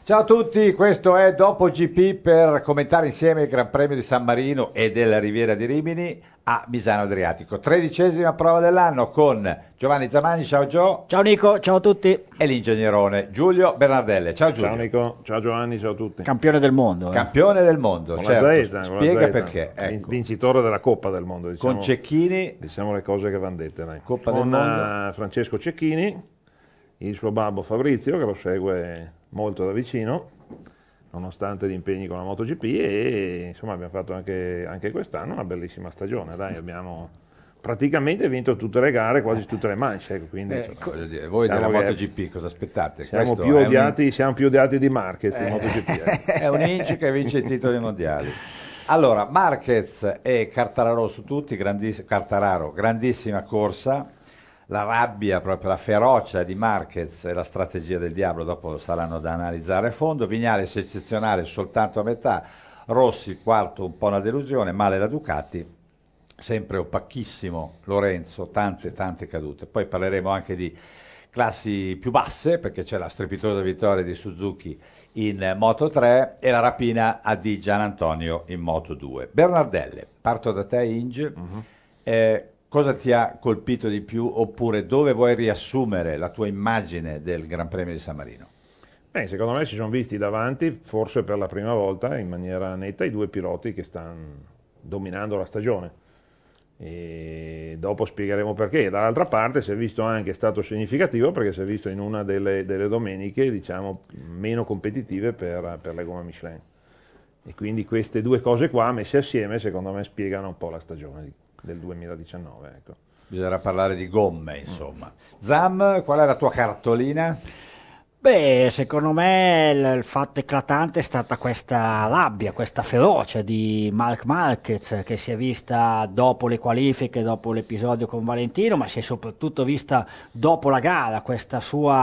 Ciao a tutti, questo è Dopo GP per commentare insieme il Gran Premio di San Marino e della Riviera di Rimini a Misano Adriatico. 13ª prova dell'anno con Giovanni Zamagni, ciao Gio. Ciao Nico, ciao a tutti. E l'ingegnerone Giulio Bernardelle, ciao Giulio. Ciao Nico, ciao Giovanni, ciao a tutti. Campione del mondo. Campione del mondo, Con certo. la Z, Spiega Z. perché. Ecco. Vincitore della Coppa del Mondo, diciamo, Con Cecchini. Diciamo le cose che vanno dette. Dai. Coppa con del Mondo. Francesco Cecchini, il suo babbo Fabrizio, che lo segue molto da vicino, nonostante gli impegni con la MotoGP, e insomma abbiamo fatto anche quest'anno una bellissima stagione. Dai, abbiamo praticamente vinto tutte le gare, quasi tutte le manche. Quindi, voglio dire, voi della MotoGP cosa aspettate? Siamo più odiati di Marquez in MotoGP. È un Inci che vince i titoli mondiali. Allora, Marquez e Quartararo su tutti, Quartararo, grandissima corsa, la rabbia, proprio la ferocia di Marquez e la strategia del diavolo, dopo saranno da analizzare a fondo. Viñales eccezionale soltanto a metà, Rossi quarto un po' una delusione, male la Ducati, sempre opacchissimo Lorenzo, tante cadute. Poi parleremo anche di classi più basse, perché c'è la strepitosa vittoria di Suzuki in Moto 3 e la rapina di Gian Antonio in Moto 2. Bernardelle, parto da te Inge. Cosa ti ha colpito di più, oppure dove vuoi riassumere la tua immagine del Gran Premio di San Marino? Secondo me si sono visti davanti, forse per la prima volta, in maniera netta, i due piloti che stanno dominando la stagione. E dopo spiegheremo perché. Dall'altra parte si è visto anche, è stato significativo, perché si è visto in una delle domeniche, diciamo, meno competitive per le gomme Michelin. E quindi queste due cose qua, messe assieme, secondo me spiegano un po' la stagione del 2019, ecco. Bisognerà parlare di gomme, insomma. Zam, qual è la tua cartolina? Beh, secondo me il fatto eclatante è stata questa rabbia, questa ferocia di Marc Marquez, che si è vista dopo le qualifiche, dopo l'episodio con Valentino, ma si è soprattutto vista dopo la gara, questo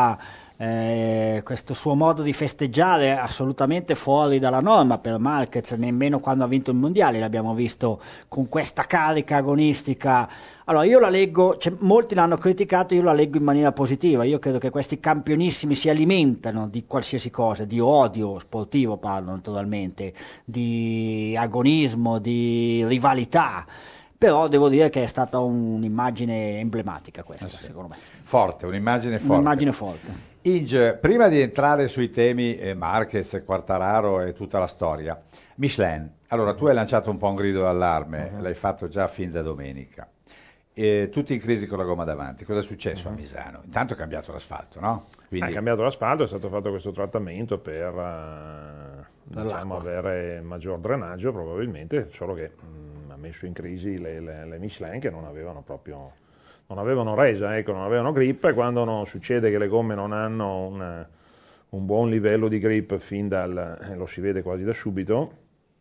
suo modo di festeggiare assolutamente fuori dalla norma per Marquez. Nemmeno quando ha vinto il mondiale l'abbiamo visto con questa carica agonistica. Allora io la leggo, molti l'hanno criticato, io la leggo in maniera positiva. Io credo che questi campionissimi si alimentano di qualsiasi cosa, di odio sportivo parlo naturalmente, di agonismo, di rivalità. Però devo dire che è stata un'immagine emblematica questa, secondo me. Forte, un'immagine forte. Un'immagine forte. Inge, prima di entrare sui temi Marquez, Quartararo e tutta la storia, Michelin, allora tu hai lanciato un po' un grido d'allarme, l'hai fatto già fin da domenica, tutti in crisi con la gomma davanti, cosa è successo a Misano? Intanto è cambiato l'asfalto, no? Quindi... È cambiato l'asfalto, è stato fatto questo trattamento per diciamo, avere maggior drenaggio probabilmente, solo che ha messo in crisi le Michelin che non avevano proprio... non avevano resa, ecco, non avevano grip, e quando succede che le gomme non hanno un buon livello di grip lo si vede quasi da subito,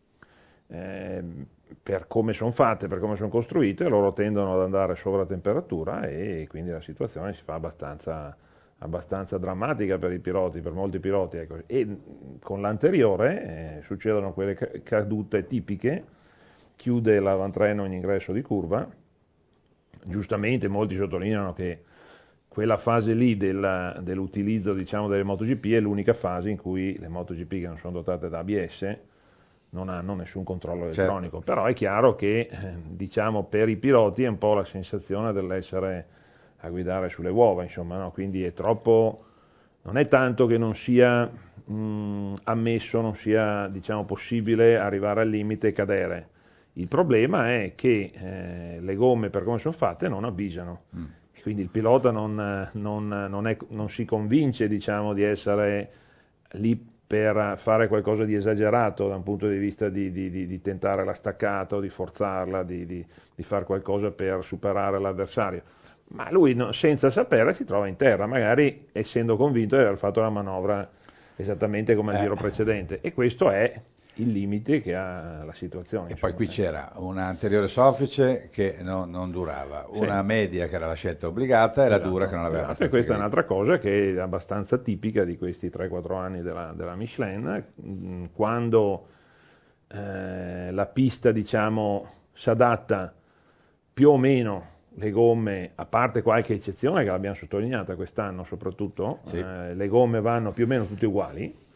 per come sono fatte, per come sono costruite, loro tendono ad andare sopra temperatura, e quindi la situazione si fa abbastanza drammatica per i piloti, per molti piloti, ecco. E con l'anteriore succedono quelle cadute tipiche, chiude l'avantreno in ingresso di curva. Giustamente molti sottolineano che quella fase lì dell'utilizzo, diciamo, delle MotoGP è l'unica fase in cui le MotoGP che non sono dotate da ABS non hanno nessun controllo elettronico. Certo. Però è chiaro che diciamo, per i piloti è un po' la sensazione dell'essere a guidare sulle uova, insomma, no? Quindi è troppo, non è tanto che non sia ammesso, non sia, diciamo, possibile arrivare al limite e cadere. Il problema è che le gomme, per come sono fatte, non avvisano. Quindi il pilota non si convince, diciamo, di essere lì per fare qualcosa di esagerato da un punto di vista di tentare la staccata, di forzarla, di fare qualcosa per superare l'avversario. Ma lui, senza sapere, si trova in terra, magari essendo convinto di aver fatto la manovra esattamente come al giro precedente. E questo è il limite che ha la situazione. E poi qui c'era un'anteriore soffice che non durava, una media che era la scelta obbligata e la dura che non aveva abbastanza. E questa è un'altra cosa che è abbastanza tipica di questi 3-4 anni della Michelin, quando la pista, diciamo, si adatta più o meno le gomme, a parte qualche eccezione che l'abbiamo sottolineata quest'anno soprattutto, le gomme vanno più o meno tutte uguali.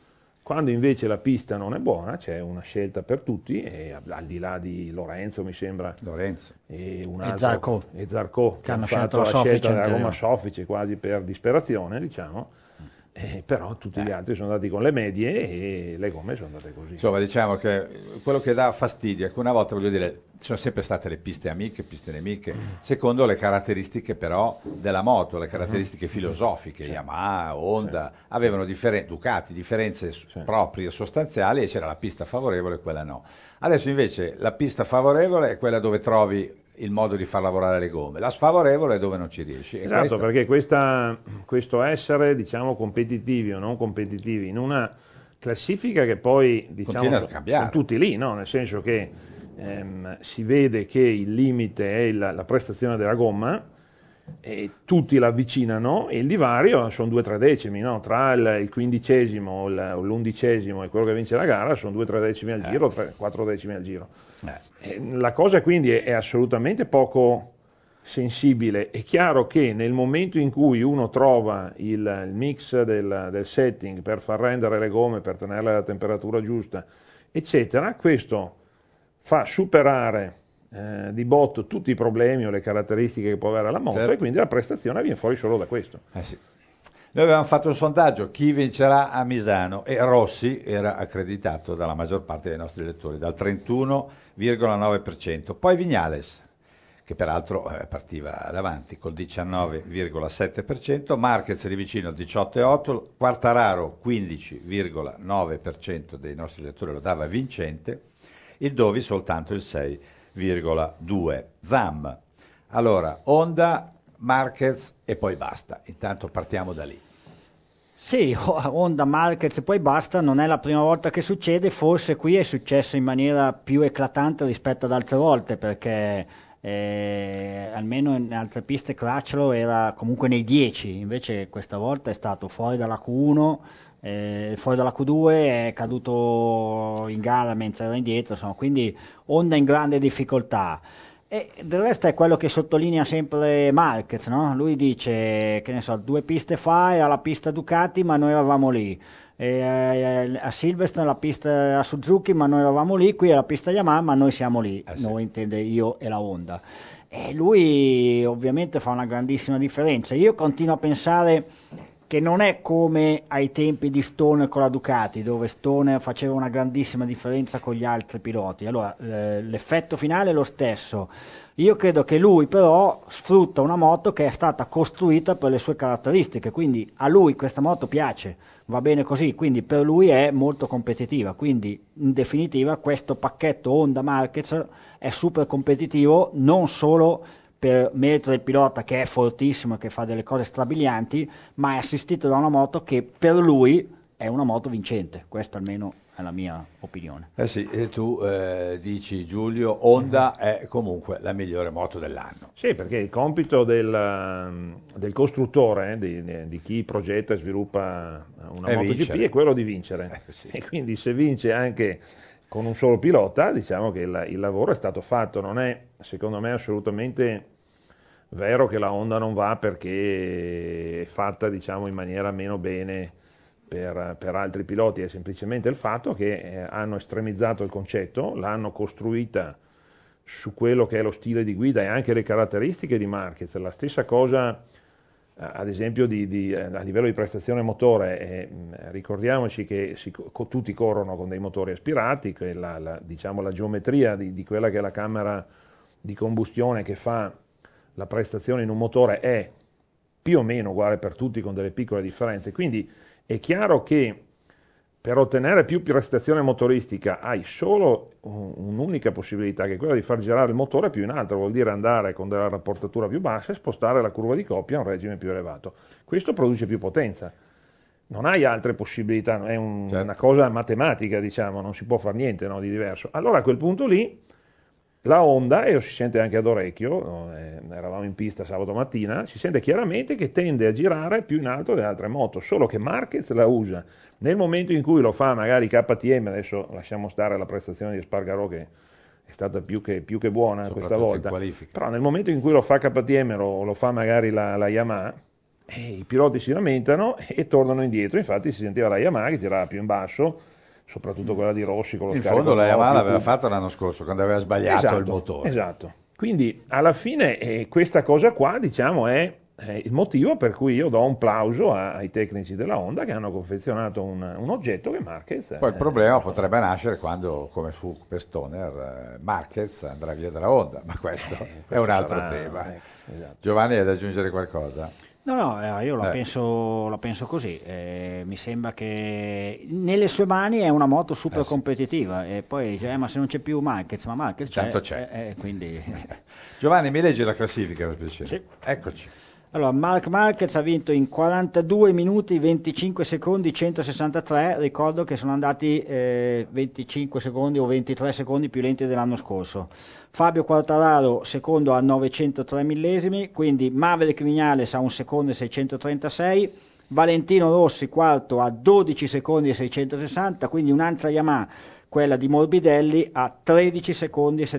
Quando invece la pista non è buona, c'è una scelta per tutti, e al di là di Lorenzo, mi sembra, e un altro, e Zarco, che hanno fatto la scelta della gomma Soffice quasi per disperazione, diciamo, però tutti gli altri sono andati con le medie e le gomme sono andate così. Insomma, diciamo che quello che dà fastidio è che una volta, voglio dire, ci sono sempre state le piste amiche, piste nemiche, secondo le caratteristiche però della moto, le caratteristiche filosofiche. Yamaha, Honda, avevano Ducati, differenze proprie, sostanziali, e c'era la pista favorevole e quella no. Adesso invece la pista favorevole è quella dove trovi il modo di far lavorare le gomme, la sfavorevole è dove non ci riesci. Esatto, perché questo essere, diciamo, competitivi o non competitivi in una classifica che poi, diciamo, sono tutti lì, no? Nel senso che si vede che il limite è la prestazione della gomma e tutti la avvicinano, e il divario sono 2-3 decimi, no? Tra il 15esimo o l'11esimo e quello che vince la gara sono 2-3 decimi al giro, 4 decimi al giro. La cosa quindi è assolutamente poco sensibile. È chiaro che nel momento in cui uno trova il mix del setting per far rendere le gomme, per tenerle alla temperatura giusta, eccetera, questo fa superare di botto tutti i problemi o le caratteristiche che può avere la moto, e quindi la prestazione viene fuori solo da questo. Sì. Noi avevamo fatto un sondaggio, chi vincerà a Misano, e Rossi era accreditato dalla maggior parte dei nostri lettori, dal 31,9%, poi Vignales, che peraltro partiva davanti col 19,7%, Marquez lì vicino al 18,8%, Quartararo 15,9% dei nostri lettori lo dava vincente, il Dovi soltanto il 6,2%. Zam, allora Honda, Marquez e poi basta, intanto partiamo da lì. Sì, Honda, Marquez e poi basta, non è la prima volta che succede, forse qui è successo in maniera più eclatante rispetto ad altre volte, perché almeno in altre piste Crutchlow era comunque nei 10, invece questa volta è stato fuori dalla Q1, fuori dalla Q2, è caduto in gara mentre era indietro, insomma, quindi Honda in grande difficoltà. E del resto è quello che sottolinea sempre Marquez, no? Lui dice, che ne so, 2 piste fa era la pista Ducati ma noi eravamo lì, a Silverstone la pista a Suzuki ma noi eravamo lì, qui è la pista Yamaha ma noi siamo lì, noi intende io e la Honda. E lui ovviamente fa una grandissima differenza. Io continuo a pensare che non è come ai tempi di Stoner con la Ducati, dove Stoner faceva una grandissima differenza con gli altri piloti. Allora, l'effetto finale è lo stesso. Io credo che lui però sfrutta una moto che è stata costruita per le sue caratteristiche, quindi a lui questa moto piace, va bene così, quindi per lui è molto competitiva, quindi in definitiva questo pacchetto Honda Marquez è super competitivo, non solo per merito del pilota che è fortissimo e che fa delle cose strabilianti, ma è assistito da una moto che per lui è una moto vincente, questa almeno è la mia opinione. Sì, e tu dici, Giulio, Honda è comunque la migliore moto dell'anno. Sì, perché il compito del costruttore, di chi progetta e sviluppa una MotoGP, è quello di vincere. Sì. E quindi se vince anche con un solo pilota, diciamo che il lavoro è stato fatto. Non è, secondo me, assolutamente vero che la Honda non va perché è fatta, diciamo, in maniera meno bene per altri piloti, è semplicemente il fatto che hanno estremizzato il concetto, l'hanno costruita su quello che è lo stile di guida e anche le caratteristiche di Marquez. La stessa cosa, ad esempio, a livello di prestazione motore, ricordiamoci che tutti corrono con dei motori aspirati, che diciamo, la geometria di quella che è la camera di combustione che fa la prestazione in un motore è più o meno uguale per tutti, con delle piccole differenze, quindi è chiaro che per ottenere più prestazione motoristica hai solo un'unica possibilità, che è quella di far girare il motore più in alto, vuol dire andare con della rapportatura più bassa e spostare la curva di coppia a un regime più elevato. Questo produce più potenza. Non hai altre possibilità, è una cosa matematica, diciamo, non si può fare niente, no, di diverso. Allora a quel punto lì la Honda, e lo si sente anche ad orecchio, eravamo in pista sabato mattina, si sente chiaramente che tende a girare più in alto delle altre moto, solo che Marquez la usa. Nel momento in cui lo fa magari KTM, adesso lasciamo stare la prestazione di Espargaró che è stata più che buona questa volta, però nel momento in cui lo fa KTM o lo fa magari la Yamaha, i piloti si lamentano e tornano indietro, infatti si sentiva la Yamaha che tirava più in basso, soprattutto quella di Rossi con lo In scarico fondo la Yamaha più- l'aveva fatto l'anno scorso quando aveva sbagliato il motore. Esatto. Quindi alla fine questa cosa qua, diciamo, è il motivo per cui io do un plauso ai tecnici della Honda che hanno confezionato un oggetto che Marquez... Poi il problema potrebbe nascere quando, come fu per Stoner, Marquez andrà via dalla Honda, ma questo è un altro tema. Esatto. Giovanni, hai da aggiungere qualcosa? No, io la penso così. Mi sembra che nelle sue mani è una moto super Sì. competitiva e poi dice, ma se non c'è più Marquez, ma Marquez Tanto c'è. quindi... Giovanni, mi leggi la classifica per piacere? Sì. Eccoci. Allora, Marc Marquez ha vinto in 42 minuti 25 secondi 163, ricordo che sono andati 25 secondi o 23 secondi più lenti dell'anno scorso. Fabio Quartararo secondo a 903 millesimi, quindi Maverick Viñales a 1 secondo e 636, Valentino Rossi quarto a 12 secondi e 660, quindi un'altra Yamaha, quella di Morbidelli, a 13 secondi e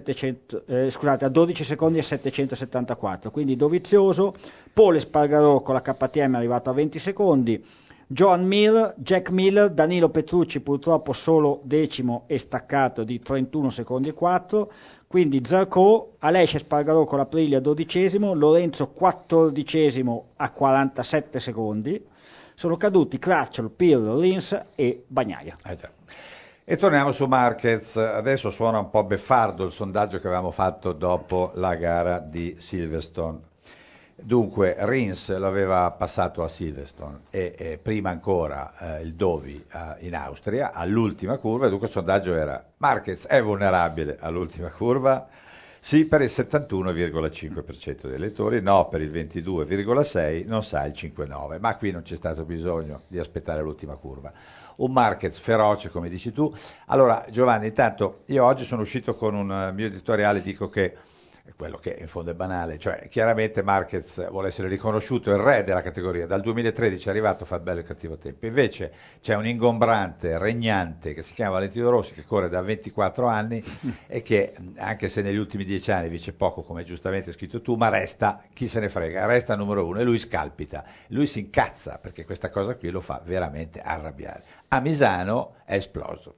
a 12 secondi e 774, quindi Dovizioso. Paul Espargarò con la KTM è arrivato a 20 secondi, John Mir, Jack Miller, Danilo Petrucci purtroppo solo decimo e staccato di 31 secondi e 4, quindi Zarco, Aleix Espargarò con l'Aprilia 12esimo, Lorenzo 14esimo a 47 secondi, sono caduti Crutchlow, Pirro, Rins e Bagnaia. Già. E torniamo su Marquez, adesso suona un po' beffardo il sondaggio che avevamo fatto dopo la gara di Silverstone. Dunque Rins l'aveva passato a Silverstone e prima ancora il Dovi in Austria all'ultima curva, e dunque il sondaggio era: Marquez è vulnerabile all'ultima curva? Sì per il 71,5% dei elettori, no per il 22,6%, non sa il 5,9%, ma qui non c'è stato bisogno di aspettare l'ultima curva. Un Marquez feroce, come dici tu. Allora Giovanni, intanto io oggi sono uscito con un mio editoriale, dico che quello che in fondo è banale, cioè chiaramente Marquez vuole essere riconosciuto il re della categoria, dal 2013 è arrivato a fare bello e cattivo tempo, invece c'è un ingombrante, regnante che si chiama Valentino Rossi, che corre da 24 anni e che anche se negli ultimi 10 anni vince poco, come giustamente hai scritto tu, ma resta, chi se ne frega, resta numero uno, e lui scalpita, lui si incazza perché questa cosa qui lo fa veramente arrabbiare. A Misano è esploso.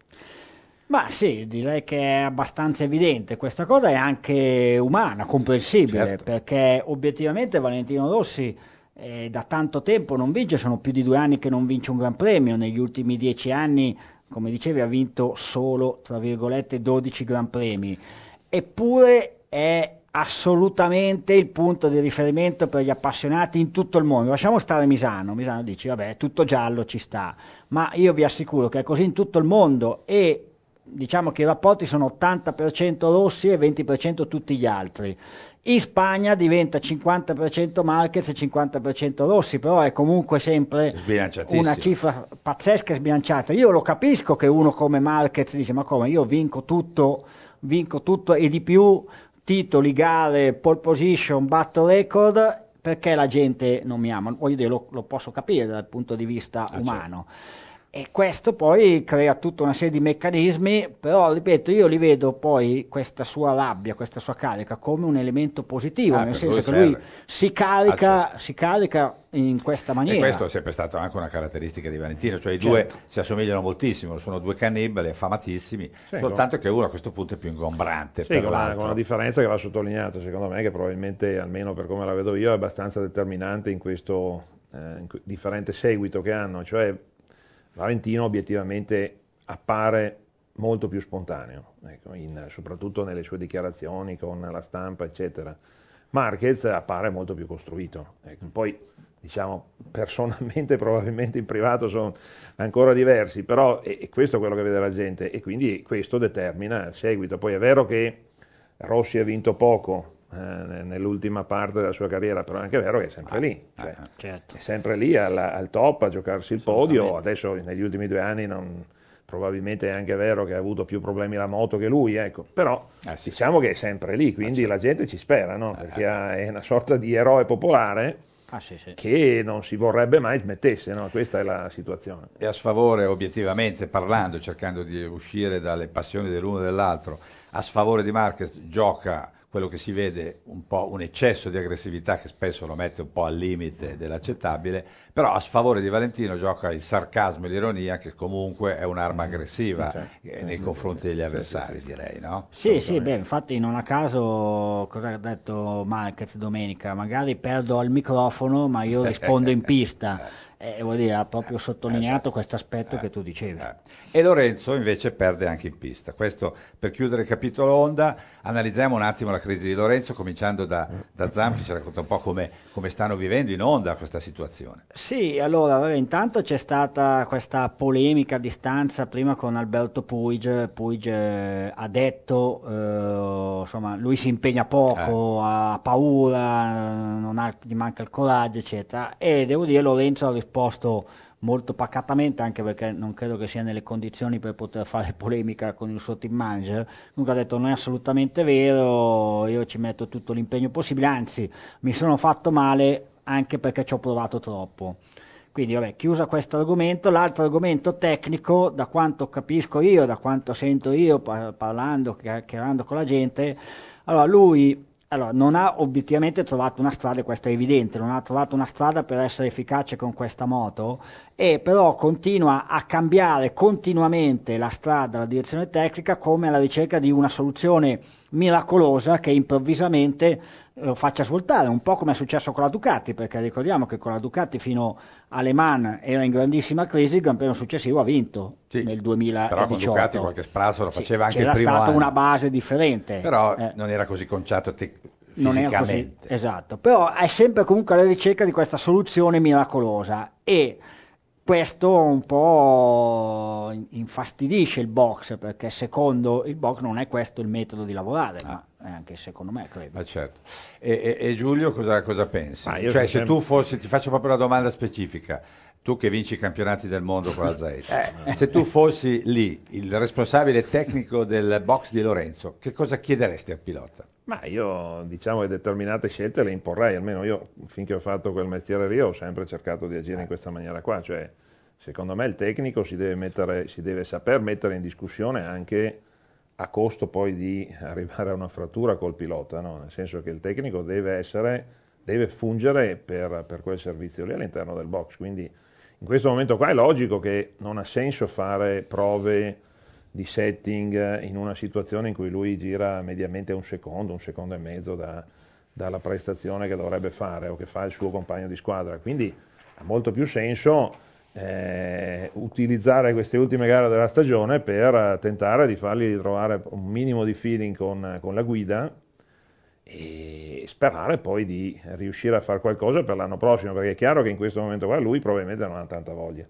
Ma sì, direi che è abbastanza evidente, questa cosa è anche umana, comprensibile, Certo. perché obiettivamente Valentino Rossi da tanto tempo non vince, sono più di 2 anni che non vince un Gran Premio, negli ultimi 10 anni, come dicevi, ha vinto solo, tra virgolette, 12 Gran Premi, eppure è assolutamente il punto di riferimento per gli appassionati in tutto il mondo. Lasciamo stare Misano dici, vabbè, è tutto giallo, ci sta, ma io vi assicuro che è così in tutto il mondo e diciamo che i rapporti sono 80% Rossi e 20% tutti gli altri. In Spagna diventa 50% Marquez e 50% Rossi, però è comunque sempre una cifra pazzesca e sbilanciata. Io lo capisco che uno come Marquez dice: ma come, io vinco tutto e di più, titoli, gare, pole position, batto record, perché la gente non mi ama? Voglio dire, lo posso capire dal punto di vista umano. Certo. E questo poi crea tutta una serie di meccanismi, però ripeto, io li vedo poi questa sua rabbia, questa sua carica come un elemento positivo, nel senso che lui si carica in questa maniera. E questo è sempre stato anche una caratteristica di Valentino, cioè i due si assomigliano moltissimo, sono due cannibali affamatissimi, soltanto che uno a questo punto è più ingombrante per l'altro. Con una differenza che va sottolineata, secondo me, che probabilmente, almeno per come la vedo io, è abbastanza determinante in questo differente seguito che hanno, cioè Valentino obiettivamente appare molto più spontaneo, ecco, soprattutto nelle sue dichiarazioni con la stampa, eccetera. Marquez appare molto più costruito. Ecco. Poi, diciamo, personalmente, probabilmente in privato sono ancora diversi, però è questo quello che vede la gente e quindi questo determina il seguito. Poi è vero che Rossi ha vinto poco nell'ultima parte della sua carriera, però è anche vero che è sempre lì, cioè, certo. È sempre lì al top a giocarsi il podio. Adesso negli ultimi 2 anni probabilmente è anche vero che ha avuto più problemi la moto che lui, ecco. Però diciamo che è sempre lì, quindi la gente ci spera, no? Perché è una sorta di eroe popolare che non si vorrebbe mai smettesse, no? Questa è la situazione. E a sfavore, obiettivamente parlando, cercando di uscire dalle passioni dell'uno e dell'altro, a sfavore di Marquez gioca quello che si vede un po' un eccesso di aggressività che spesso lo mette un po' al limite dell'accettabile, però a sfavore di Valentino gioca il sarcasmo e l'ironia, che comunque è un'arma aggressiva nei confronti degli avversari, direi, no? Sì, beh, infatti non a caso cosa ha detto Marquez domenica, magari perdo al microfono ma io rispondo in pista. Vuol dire, ha proprio sottolineato questo aspetto che tu dicevi. E Lorenzo invece perde anche in pista. Questo per chiudere il capitolo Honda. Analizziamo un attimo la crisi di Lorenzo, cominciando da Zampi, ci racconta un po' come stanno vivendo in Honda questa situazione. Sì, allora, intanto c'è stata questa polemica a distanza prima con Alberto Puig. Puig ha detto, insomma, lui si impegna poco, ha paura, gli manca il coraggio, eccetera, e devo dire Lorenzo ha risposto molto pacatamente, anche perché non credo che sia nelle condizioni per poter fare polemica con il suo team manager. Comunque ha detto non è assolutamente vero, io ci metto tutto l'impegno possibile, anzi mi sono fatto male anche perché ci ho provato troppo. Quindi vabbè, chiusa questo argomento. L'altro argomento tecnico, da quanto capisco io, da quanto sento io parlando, chiacchierando con la gente, allora lui non ha obiettivamente trovato una strada, questo è evidente, non ha trovato una strada per essere efficace con questa moto, e però continua a cambiare continuamente la strada, la direzione tecnica, come alla ricerca di una soluzione miracolosa che improvvisamente lo faccia svoltare, un po' come è successo con la Ducati, perché ricordiamo che con la Ducati fino a Le Mans era in grandissima crisi, il Gran Premio successivo ha vinto nel 2018. Però con Ducati qualche sprazzo lo faceva anche il primo anno. C'era stata una base differente. Però non era così conciato fisicamente. Non era così, esatto, però è sempre comunque alla ricerca di questa soluzione miracolosa, e questo un po' infastidisce il box, perché secondo il box non è questo il metodo di lavorare, ma anche secondo me credo. Ma certo. E Giulio cosa pensi? Cioè, se tu fossi, ti faccio proprio una domanda specifica, tu che vinci i campionati del mondo con la Zaid, se tu fossi lì il responsabile tecnico del box di Lorenzo, che cosa chiederesti al pilota? Ma io diciamo che determinate scelte le imporrei, almeno io finché ho fatto quel mestiere lì ho sempre cercato di agire in questa maniera qua, cioè secondo me il tecnico si deve saper mettere in discussione anche a costo poi di arrivare a una frattura col pilota, no? Nel senso che il tecnico deve fungere per quel servizio lì all'interno del box, quindi in questo momento qua è logico che non ha senso fare prove di setting in una situazione in cui lui gira mediamente un secondo e mezzo dalla prestazione che dovrebbe fare o che fa il suo compagno di squadra, quindi ha molto più senso utilizzare queste ultime gare della stagione per tentare di fargli trovare un minimo di feeling con la guida e sperare poi di riuscire a fare qualcosa per l'anno prossimo, perché è chiaro che in questo momento qua lui probabilmente non ha tanta voglia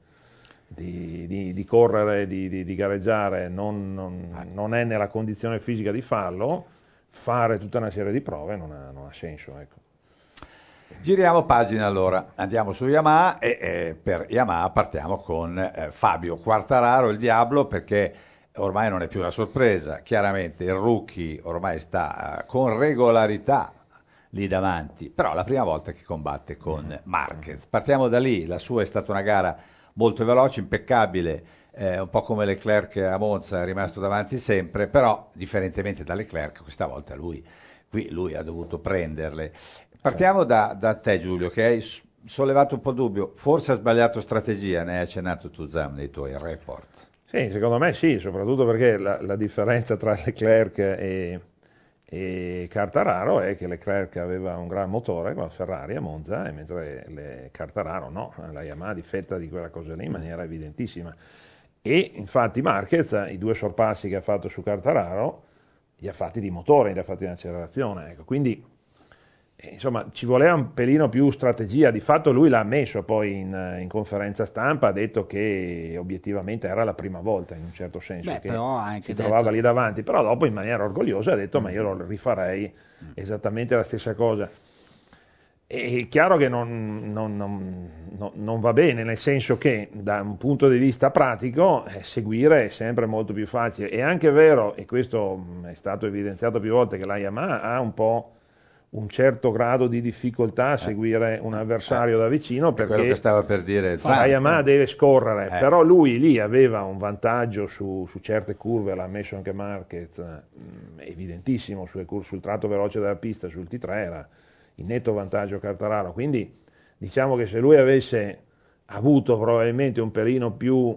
di correre, di gareggiare, non è nella condizione fisica di farlo, fare tutta una serie di prove non ha senso, ecco. Giriamo pagina allora, andiamo su Yamaha e per Yamaha partiamo con Fabio Quartararo, il Diablo, perché ormai non è più una sorpresa, chiaramente il rookie ormai sta con regolarità lì davanti, però la prima volta che combatte con Marquez. Partiamo da lì, la sua è stata una gara molto veloce, impeccabile, un po' come Leclerc a Monza, è rimasto davanti sempre, però differentemente da Leclerc questa volta lui ha dovuto prenderle. Partiamo da te Giulio, che hai sollevato un po' il dubbio, forse ha sbagliato strategia, ne hai accennato tu Zam nei tuoi report. Sì, secondo me sì, soprattutto perché la differenza tra Leclerc e Quartararo è che Leclerc aveva un gran motore con la Ferrari a Monza, e mentre Quartararo no, la Yamaha difetta di quella cosa lì in maniera evidentissima. E infatti Marquez, i 2 sorpassi che ha fatto su Quartararo, li ha fatti di motore, li ha fatti in accelerazione, ecco. Quindi insomma ci voleva un pelino più strategia, di fatto lui l'ha ammesso poi in conferenza stampa, ha detto che obiettivamente era la prima volta in un certo senso che si trovava lì davanti, però dopo in maniera orgogliosa ha detto ma io lo rifarei esattamente la stessa cosa. È chiaro che non va bene, nel senso che da un punto di vista pratico seguire è sempre molto più facile. È anche vero, e questo è stato evidenziato più volte, che la Yamaha ha un po' un certo grado di difficoltà a seguire un avversario da vicino, perché quello che stava per dire la Yamaha deve scorrere, però lui lì aveva un vantaggio su certe curve, l'ha messo anche Marquez, evidentissimo sul tratto veloce della pista, sul T3 era in netto vantaggio Quartararo, quindi diciamo che se lui avesse avuto probabilmente un pelino più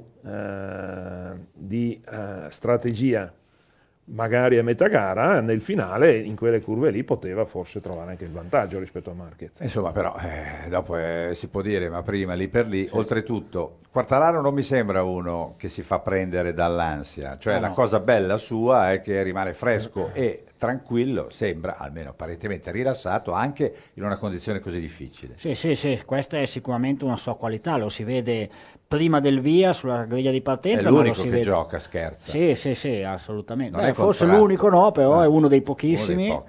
di strategia magari a metà gara, nel finale in quelle curve lì poteva forse trovare anche il vantaggio rispetto a Marquez. Insomma, però dopo si può dire, ma prima lì per lì, oltretutto Quartararo non mi sembra uno che si fa prendere dall'ansia, cioè la cosa bella sua è che rimane fresco e tranquillo, sembra almeno apparentemente rilassato anche in una condizione così difficile. Sì, questa è sicuramente una sua qualità, lo si vede prima del via sulla griglia di partenza. È l'unico ma lo si che vede. gioca, scherza. Sì, assolutamente. Non è Forse contrario. l'unico no, però è uno dei pochissimi. Uno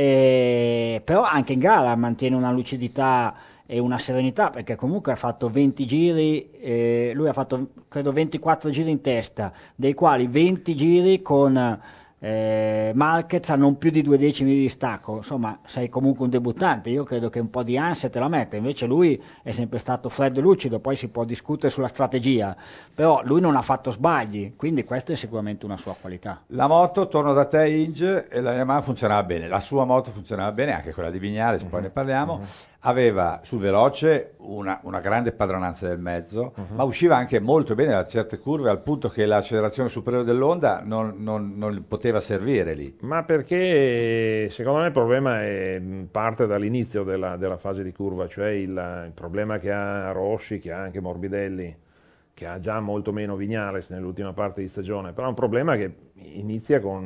dei Però anche in gara mantiene una lucidità e una serenità, perché comunque ha fatto 20 giri, lui ha fatto credo 24 giri in testa, dei quali 20 giri con Marquez a non più di 2 decimi di distacco. Insomma, sei comunque un debuttante, io credo che un po' di ansia te la metta, invece lui è sempre stato freddo e lucido, poi si può discutere sulla strategia, però lui non ha fatto sbagli, quindi questa è sicuramente una sua qualità. La moto, torno da te Inge, e la Yamaha funzionava bene, la sua moto funzionava bene, anche quella di Vignales, poi ne parliamo, aveva sul veloce una grande padronanza del mezzo, ma usciva anche molto bene da certe curve, al punto che l'accelerazione superiore dell'Honda non poteva servire lì. Ma perché secondo me il problema parte dall'inizio della fase di curva, cioè il problema che ha Rossi, che ha anche Morbidelli, che ha già molto meno Vignales nell'ultima parte di stagione, però è un problema che inizia con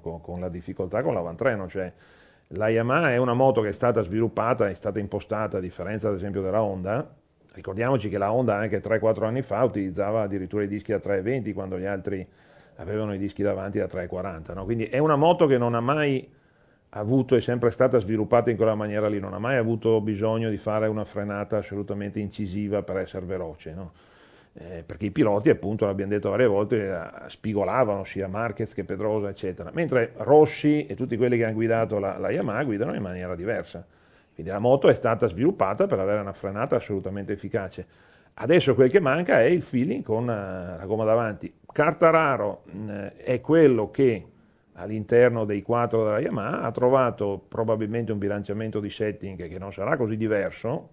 la difficoltà con l'avantreno, cioè la Yamaha è una moto che è stata sviluppata, è stata impostata, a differenza ad esempio della Honda. Ricordiamoci che la Honda anche 3-4 anni fa utilizzava addirittura i dischi da 3,20 quando gli altri avevano i dischi davanti da 3,40, no? Quindi è una moto che non ha mai avuto, è sempre stata sviluppata in quella maniera lì, non ha mai avuto bisogno di fare una frenata assolutamente incisiva per essere veloce, no? Perché i piloti, appunto, l'abbiamo detto varie volte, spigolavano sia Marquez che Pedrosa, eccetera, mentre Rossi e tutti quelli che hanno guidato la Yamaha guidano in maniera diversa. Quindi la moto è stata sviluppata per avere una frenata assolutamente efficace. Adesso quel che manca è il feeling con la gomma davanti. Quartararo è quello che all'interno dei 4 della Yamaha ha trovato probabilmente un bilanciamento di setting che non sarà così diverso,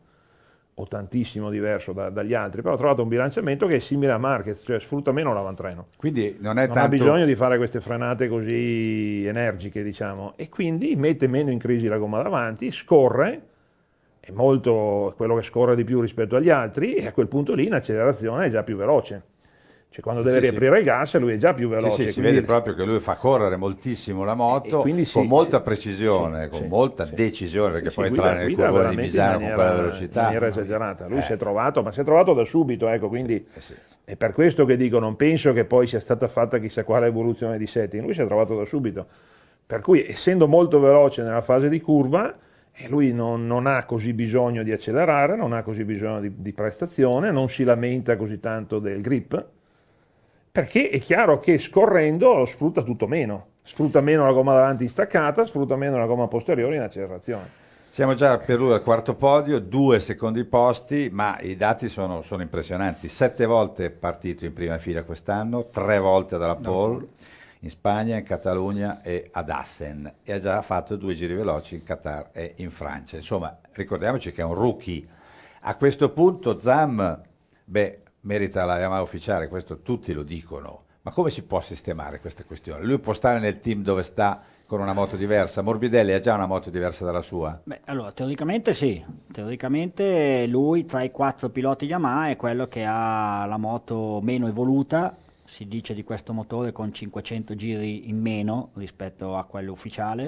o tantissimo diverso dagli altri, però ha trovato un bilanciamento che è simile a Marquez, cioè sfrutta meno l'avantreno. Quindi non ha bisogno di fare queste frenate così energiche, diciamo, e quindi mette meno in crisi la gomma davanti, scorre, è molto quello che scorre di più rispetto agli altri, e a quel punto lì in accelerazione è già più veloce. Cioè quando deve riaprire il gas lui è già più veloce. Si vede proprio che lui fa correre moltissimo la moto con molta precisione, con molta decisione, perché poi entrare nel curvone di Misano con quella velocità. In maniera esagerata. Lui si è trovato, ma si è trovato da subito, ecco, quindi è per questo che dico, non penso che poi sia stata fatta chissà quale evoluzione di setting, lui si è trovato da subito. Per cui, essendo molto veloce nella fase di curva, lui non ha così bisogno di accelerare, non ha così bisogno di prestazione, non si lamenta così tanto del grip, perché è chiaro che scorrendo sfrutta tutto meno, sfrutta meno la gomma davanti staccata, sfrutta meno la gomma posteriore in accelerazione. Siamo già per lui al quarto podio, 2 secondi posti, ma i dati sono impressionanti. 7 volte partito in prima fila quest'anno, 3 volte dalla pole, in Spagna, in Catalogna e ad Assen, e ha già fatto 2 giri veloci in Qatar e in Francia. Insomma, ricordiamoci che è un rookie. A questo punto Zam, merita la Yamaha ufficiale, questo tutti lo dicono, ma come si può sistemare questa questione? Lui può stare nel team dove sta con una moto diversa, Morbidelli ha già una moto diversa dalla sua? Allora, teoricamente sì, teoricamente lui tra i 4 piloti Yamaha è quello che ha la moto meno evoluta, si dice di questo motore con 500 giri in meno rispetto a quello ufficiale.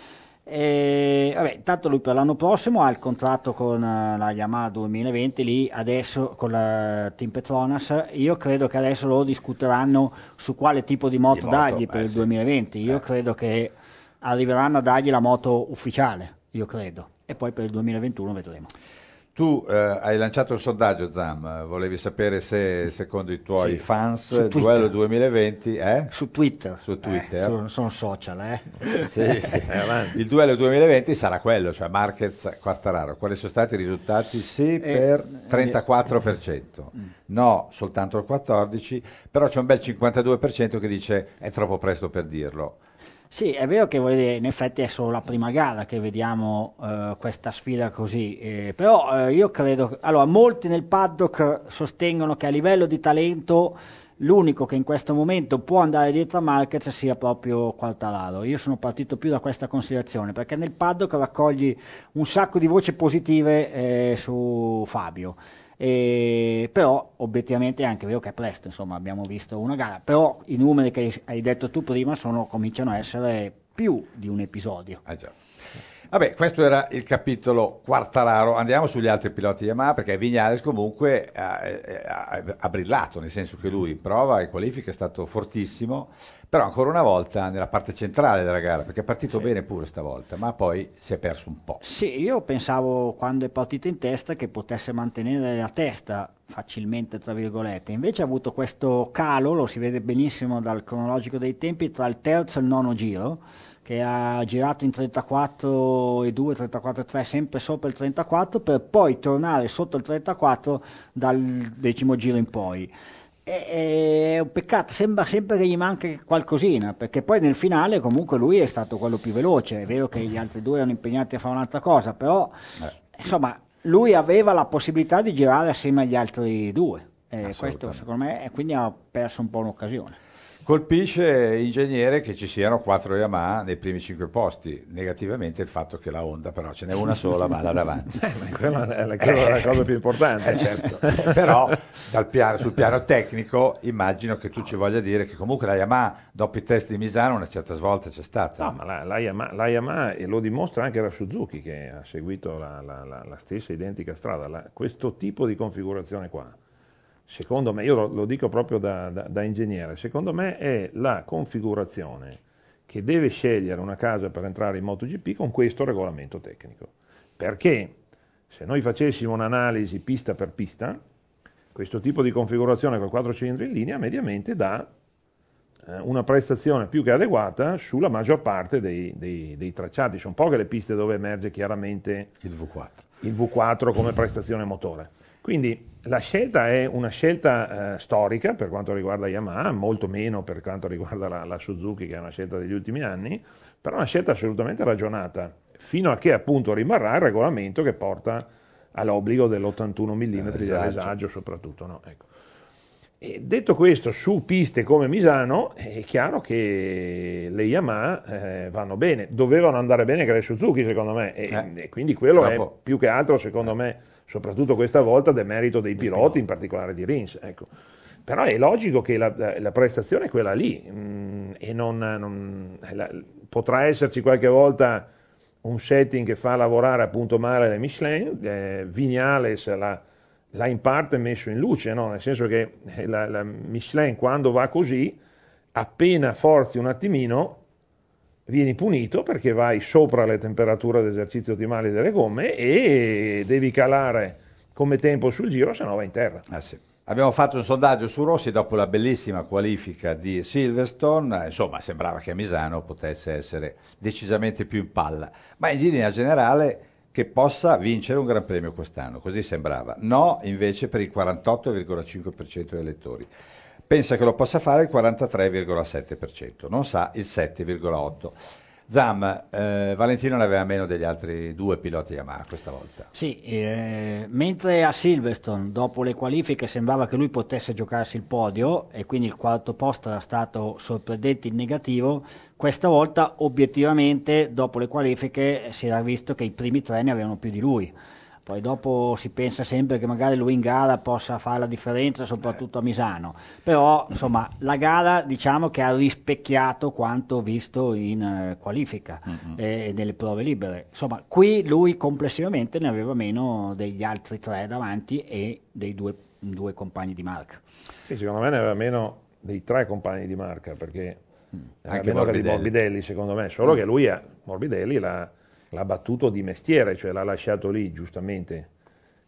Intanto lui per l'anno prossimo ha il contratto con la Yamaha 2020 lì adesso con la Team Petronas. Io credo che adesso loro discuteranno su quale tipo di moto dargli per il 2020. Io credo che arriveranno a dargli la moto ufficiale, io credo, e poi per il 2021 vedremo. Tu hai lanciato un sondaggio, Zam, volevi sapere se secondo i tuoi fans il Twitter. duello 2020 Su Twitter. Su Twitter. Sono social, Sì. Il duello 2020 sarà quello, cioè Marquez-Quartararo. Quali sono stati i risultati? Sì, per 34%, no soltanto il 14%, però c'è un bel 52% che dice è troppo presto per dirlo. Sì, è vero che in effetti è solo la prima gara che vediamo questa sfida così, però io credo, allora molti nel paddock sostengono che a livello di talento l'unico che in questo momento può andare dietro a Marquez sia proprio Quartararo. Io sono partito più da questa considerazione, perché nel paddock raccogli un sacco di voci positive su Fabio. Però obiettivamente è anche vero che è presto, insomma abbiamo visto una gara, però i numeri che hai detto tu prima cominciano a essere più di un episodio. Già. Vabbè, questo era il capitolo Quartararo. Andiamo sugli altri piloti Yamaha, perché Viñales comunque ha brillato, nel senso che lui in prova e qualifica è stato fortissimo, però ancora una volta nella parte centrale della gara, perché è partito bene pure stavolta, ma poi si è perso un po'. Sì, io pensavo quando è partito in testa che potesse mantenere la testa facilmente, tra virgolette, invece ha avuto questo calo, lo si vede benissimo dal cronologico dei tempi, tra il terzo e il nono giro, che ha girato in 34,2, 34,3, sempre sopra il 34, per poi tornare sotto il 34 dal decimo giro in poi. È un peccato, sembra sempre che gli manchi qualcosina, perché poi nel finale comunque lui è stato quello più veloce, è vero che gli altri due erano impegnati a fare un'altra cosa, però insomma lui aveva la possibilità di girare assieme agli altri due, questo secondo me, e quindi ha perso un po' un'occasione. Colpisce Ingegnere che ci siano 4 Yamaha nei primi 5 posti, negativamente il fatto che la Honda però ce n'è una sola ma là davanti. Quella è la cosa più importante. Certo. Però sul piano tecnico immagino che tu ci voglia dire che comunque la Yamaha dopo i test di Misano una certa svolta c'è stata. No, ma la Yamaha, e lo dimostra anche la Suzuki che ha seguito la stessa identica strada, questo tipo di configurazione qua. Secondo me, io lo dico proprio da ingegnere, secondo me è la configurazione che deve scegliere una casa per entrare in MotoGP con questo regolamento tecnico. Perché se noi facessimo un'analisi pista per pista, questo tipo di configurazione con 4 cilindri in linea mediamente dà una prestazione più che adeguata sulla maggior parte dei tracciati. Sono poche le piste dove emerge chiaramente il V4 come prestazione motore. Quindi la scelta è una scelta storica per quanto riguarda Yamaha, molto meno per quanto riguarda la Suzuki, che è una scelta degli ultimi anni, però una scelta assolutamente ragionata, fino a che appunto rimarrà il regolamento che porta all'obbligo dell'81 mm dell'esaggio soprattutto. No? Ecco. E detto questo, su piste come Misano è chiaro che le Yamaha vanno bene, dovevano andare bene che le Suzuki secondo me, e quindi quello è più che altro secondo me, soprattutto questa volta, demerito dei piloti, in particolare di Rins. Ecco. Però è logico che la prestazione è quella lì, e potrà esserci qualche volta un setting che fa lavorare appunto male le Michelin, Viñales l'ha in parte messo in luce, no? Nel senso che la Michelin quando va così, appena forzi un attimino, vieni punito perché vai sopra le temperature d'esercizio ottimali delle gomme e devi calare come tempo sul giro, se no vai in terra. Sì. Abbiamo fatto un sondaggio su Rossi dopo la bellissima qualifica di Silverstone, insomma sembrava che a Misano potesse essere decisamente più in palla, ma in linea generale che possa vincere un Gran Premio quest'anno, così sembrava. No, invece per il 48,5% dei elettori. Pensa che lo possa fare il 43,7%, non sa il 7,8%. Zam, Valentino ne aveva meno degli altri due piloti Yamaha questa volta. Sì, mentre a Silverstone dopo le qualifiche sembrava che lui potesse giocarsi il podio e quindi il quarto posto era stato sorprendente in negativo, questa volta obiettivamente dopo le qualifiche si era visto che i primi tre ne avevano più di lui. Poi dopo si pensa sempre che magari lui in gara possa fare la differenza, soprattutto a Misano, però insomma la gara diciamo che ha rispecchiato quanto visto in qualifica e nelle prove libere. Insomma qui lui complessivamente ne aveva meno degli altri tre davanti e dei due compagni di marca. Sì, secondo me ne aveva meno dei tre compagni di marca, perché anche meno di Morbidelli secondo me, solo che Morbidelli l'ha battuto di mestiere, cioè l'ha lasciato lì giustamente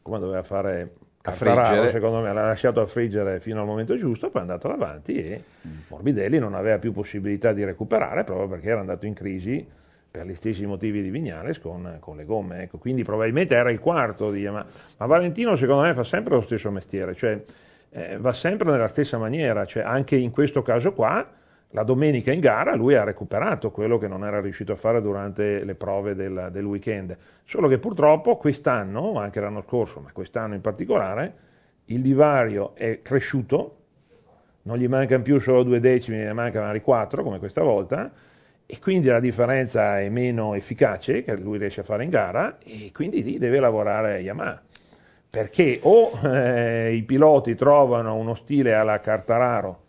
come doveva fare A Quartararo, friggere. secondo me l'ha lasciato a friggere fino al momento giusto, poi è andato avanti e Morbidelli non aveva più possibilità di recuperare proprio perché era andato in crisi per gli stessi motivi di Viñales con le gomme, ecco. Quindi probabilmente era il quarto di Yamaha, ma Valentino secondo me fa sempre lo stesso mestiere, cioè va sempre nella stessa maniera, cioè anche in questo caso qua la domenica in gara lui ha recuperato quello che non era riuscito a fare durante le prove del weekend, solo che purtroppo quest'anno, ma anche l'anno scorso, ma quest'anno in particolare, il divario è cresciuto, non gli mancano più solo 2 decimi, ne mancano magari 4 come questa volta, e quindi la differenza è meno efficace che lui riesce a fare in gara e quindi lì deve lavorare Yamaha. Perché o i piloti trovano uno stile alla Quartararo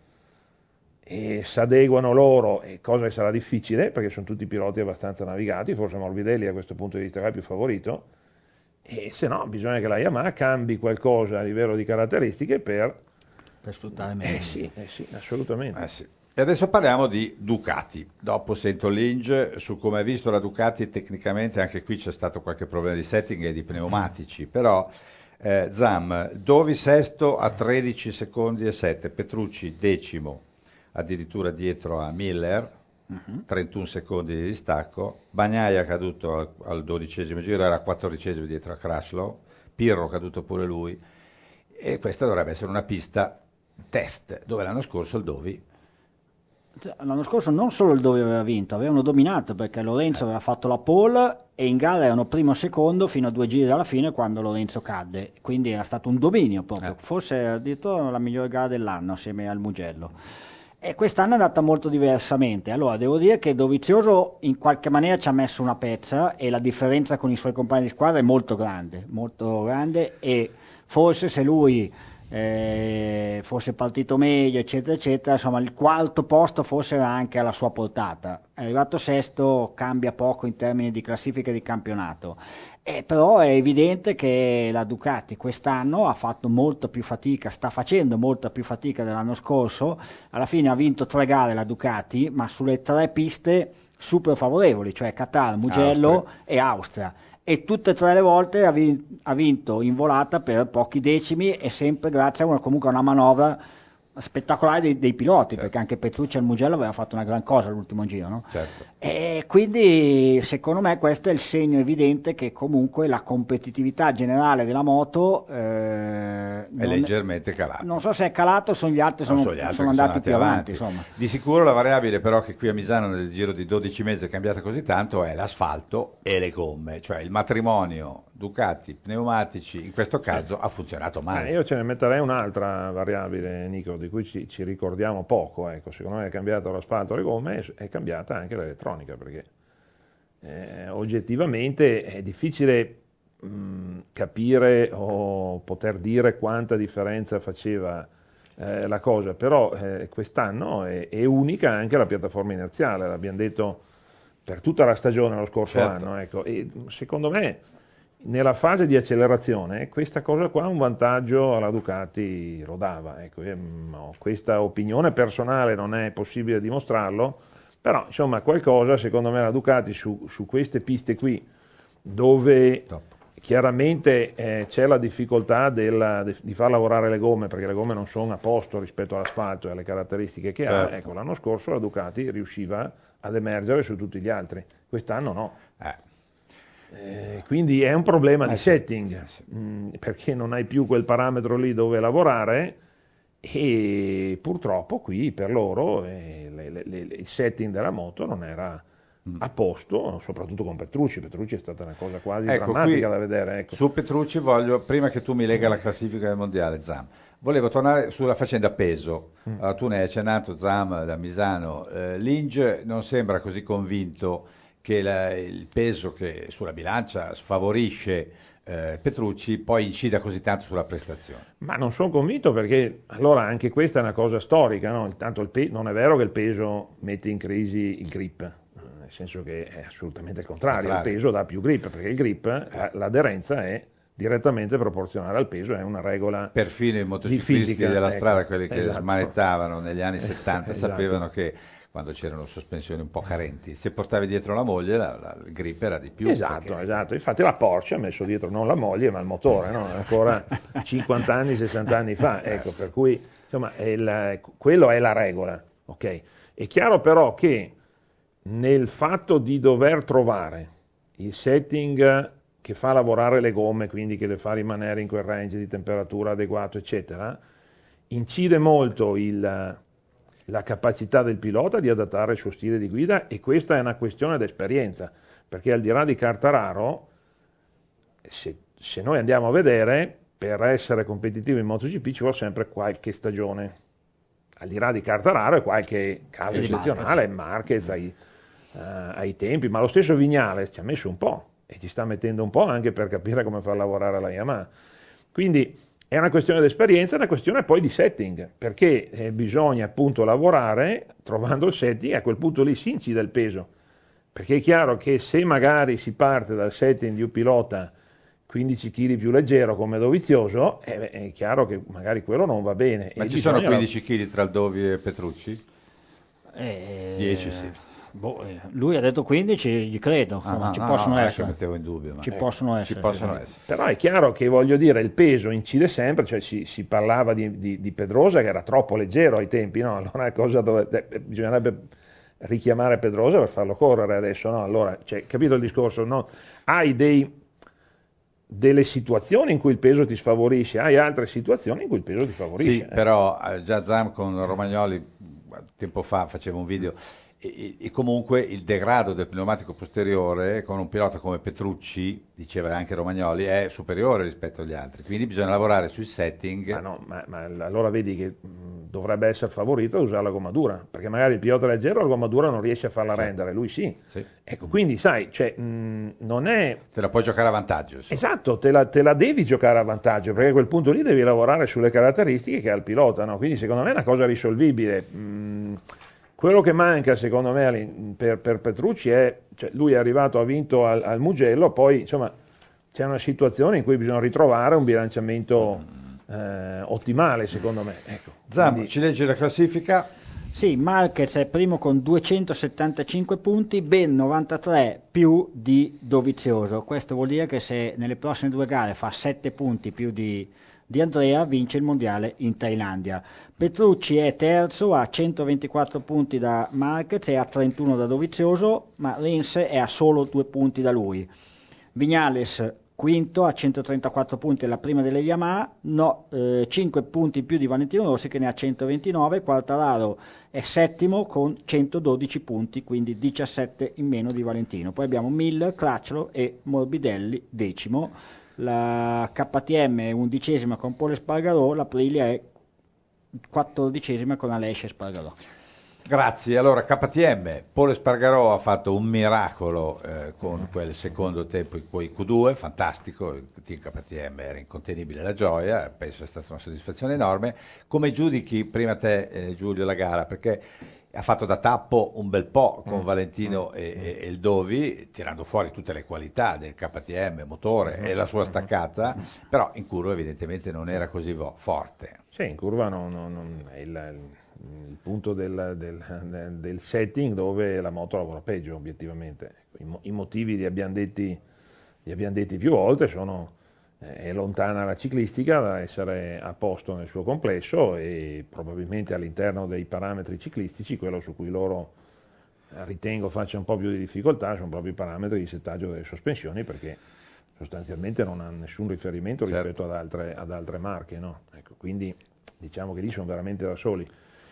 e si adeguano loro, e cosa che sarà difficile perché sono tutti piloti abbastanza navigati, forse Morbidelli a questo punto di vista è il più favorito, e se no bisogna che la Yamaha cambi qualcosa a livello di caratteristiche per sfruttare meglio. sì, assolutamente. Sì. E adesso parliamo di Ducati. Dopo sento Linge su come ha visto la Ducati tecnicamente, anche qui c'è stato qualche problema di setting e di pneumatici, però Zam, Dovi sesto a 13 secondi e 7, Petrucci decimo, addirittura dietro a Miller, 31 secondi di distacco, Bagnaia caduto al 12° giro, era 14° dietro a Crashlow, Pirro caduto pure lui, e questa dovrebbe essere una pista test, dove l'anno scorso il Dovi... L'anno scorso non solo il Dovi aveva vinto, avevano dominato perché Lorenzo aveva fatto la pole e in gara erano primo e secondo fino a 2 giri dalla fine quando Lorenzo cadde, quindi era stato un dominio proprio, forse addirittura la migliore gara dell'anno assieme al Mugello. E quest'anno è andata molto diversamente, allora devo dire che Dovizioso in qualche maniera ci ha messo una pezza e la differenza con i suoi compagni di squadra è molto grande e forse se lui fosse partito meglio eccetera eccetera, insomma il quarto posto forse era anche alla sua portata, è arrivato sesto, cambia poco in termini di classifica di campionato, però è evidente che la Ducati quest'anno ha fatto molta più fatica, sta facendo molta più fatica dell'anno scorso, alla fine ha vinto 3 gare la Ducati ma sulle 3 piste super favorevoli, cioè Qatar, Mugello e Austria, e tutte e 3 le volte ha vinto in volata per pochi decimi e sempre grazie comunque a una manovra spettacolare dei piloti, certo. Perché anche Petrucci al Mugello aveva fatto una gran cosa l'ultimo giro, no? Certo. E quindi secondo me questo è il segno evidente che comunque la competitività generale della moto è leggermente calata. Non so se è calato o sono gli altri sono andati più avanti. Insomma. Di sicuro la variabile però che qui a Misano nel giro di 12 mesi è cambiata così tanto è l'asfalto e le gomme, cioè il matrimonio Ducati, pneumatici, in questo caso ha funzionato male. Io ce ne metterei un'altra variabile, Nico, di cui ci ricordiamo poco, ecco, secondo me è cambiato l'asfalto e le gomme, è cambiata anche l'elettronica, perché oggettivamente è difficile capire o poter dire quanta differenza faceva la cosa, però quest'anno è unica anche la piattaforma inerziale, l'abbiamo detto per tutta la stagione lo scorso anno, ecco, e secondo me nella fase di accelerazione questa cosa qua un vantaggio alla Ducati lo dava, ecco, questa opinione personale non è possibile dimostrarlo, però insomma qualcosa secondo me la Ducati su queste piste qui dove chiaramente c'è la difficoltà di far lavorare le gomme perché le gomme non sono a posto rispetto all'asfalto e alle caratteristiche che ha, ecco, l'anno scorso la Ducati riusciva ad emergere su tutti gli altri, quest'anno no. Quindi è un problema di setting, perché non hai più quel parametro lì dove lavorare e purtroppo qui per loro il setting della moto non era a posto, soprattutto con Petrucci. Petrucci è stata una cosa quasi drammatica da vedere. Ecco. Su Petrucci voglio, prima che tu mi lega la classifica del mondiale, Zam, volevo tornare sulla faccenda peso. Tu ne hai accennato, Zam, da Misano. Linge non sembra così convinto che il peso che sulla bilancia sfavorisce Petrucci poi incida così tanto sulla prestazione. Ma non sono convinto perché allora anche questa è una cosa storica, no? Intanto non è vero che il peso mette in crisi il grip, nel senso che è assolutamente il contrario. Il peso dà più grip perché il grip, l'aderenza è direttamente proporzionale al peso, è una regola perfino i motociclisti della strada, quelli che esatto. smanettavano negli anni 70 sapevano che quando c'erano sospensioni un po' carenti. Se portavi dietro la moglie, il grip era di più. Esatto, esatto. Infatti la Porsche ha messo dietro non la moglie ma il motore, no? Ancora 50 anni, 60 anni fa, ecco, per cui insomma quello è la regola, ok? È chiaro però che nel fatto di dover trovare il setting che fa lavorare le gomme, quindi che le fa rimanere in quel range di temperatura adeguato, eccetera, incide molto la capacità del pilota di adattare il suo stile di guida, e questa è una questione di esperienza, perché al di là di Quartararo, se noi andiamo a vedere, per essere competitivo in MotoGP ci vuole sempre qualche stagione, al di là di Quartararo e qualche caso eccezionale, Marquez ai tempi, ma lo stesso Viñales ci ha messo un po' e ci sta mettendo un po' anche per capire come far lavorare la Yamaha. Quindi è una questione di esperienza, è una questione poi di setting, perché bisogna appunto lavorare trovando il setting, e a quel punto lì si incide il peso, perché è chiaro che se magari si parte dal setting di un pilota 15 kg più leggero come Dovizioso, è chiaro che magari quello non va bene. Ma ci sono 15 kg tra il Dovi e Petrucci? 10 sì. Lui ha detto 15, gli credo, insomma, ci possono essere. Mettevo in dubbio, ma ci possono essere. Però è chiaro che, voglio dire, il peso incide sempre, cioè si parlava di Pedrosa che era troppo leggero ai tempi, no? Allora è cosa dove bisognerebbe richiamare Pedrosa per farlo correre adesso, no? Allora, cioè, capito il discorso, no? Hai delle situazioni in cui il peso ti sfavorisce, hai altre situazioni in cui il peso ti favorisce. Sì, però già Zam con Romagnoli tempo fa faceva un video, e comunque il degrado del pneumatico posteriore con un pilota come Petrucci, diceva anche Romagnoli, è superiore rispetto agli altri, quindi bisogna lavorare sui setting. Ma allora vedi che dovrebbe essere favorito a usare la gomma dura, perché magari il pilota leggero la gomma dura non riesce a farla rendere, lui sì. Ecco, quindi sai, cioè, non è... Te la puoi giocare a vantaggio. Insomma. Esatto, te la devi giocare a vantaggio, perché a quel punto lì devi lavorare sulle caratteristiche che ha il pilota, no? Quindi secondo me è una cosa risolvibile. Quello che manca secondo me per Petrucci è, cioè, lui è arrivato, ha vinto al Mugello, poi insomma c'è una situazione in cui bisogna ritrovare un bilanciamento ottimale secondo me. Ecco, Zam, quindi... ci leggi la classifica? Sì, Marquez è primo con 275 punti, ben 93 più di Dovizioso. Questo vuol dire che se nelle prossime due gare fa 7 punti più di Andrea, vince il mondiale in Thailandia. Petrucci è terzo a 124 punti da Marquez e a 31 da Dovizioso, ma Rins è a solo 2 punti da lui. Viñales quinto a 134 punti, alla prima delle Yamaha, 5 punti in più di Valentino Rossi che ne ha 129, Quartararo è settimo con 112 punti, quindi 17 in meno di Valentino. Poi abbiamo Miller, Crutchlow e Morbidelli decimo, la KTM è undicesima con Pole Espargaró, l'Aprilia è 14esima con Aleix Espargaró. Grazie. Allora, KTM, Pole Espargaró ha fatto un miracolo con quel secondo tempo in cui Q2, fantastico, il team KTM era incontenibile la gioia, penso sia stata una soddisfazione enorme. Come giudichi prima te, Giulio, la gara? Perché ha fatto da tappo un bel po' con Valentino e il Dovi, tirando fuori tutte le qualità del KTM, motore e la sua staccata, però in curva evidentemente non era così forte. Sì, in curva non è il punto del setting dove la moto lavora peggio, obiettivamente. I motivi li abbiamo detti più volte, è lontana la ciclistica da essere a posto nel suo complesso, e probabilmente all'interno dei parametri ciclistici quello su cui loro ritengo faccia un po' più di difficoltà sono proprio i parametri di settaggio delle sospensioni, perché sostanzialmente non ha nessun riferimento rispetto ad altre marche, no? Ecco, quindi diciamo che lì sono veramente da soli.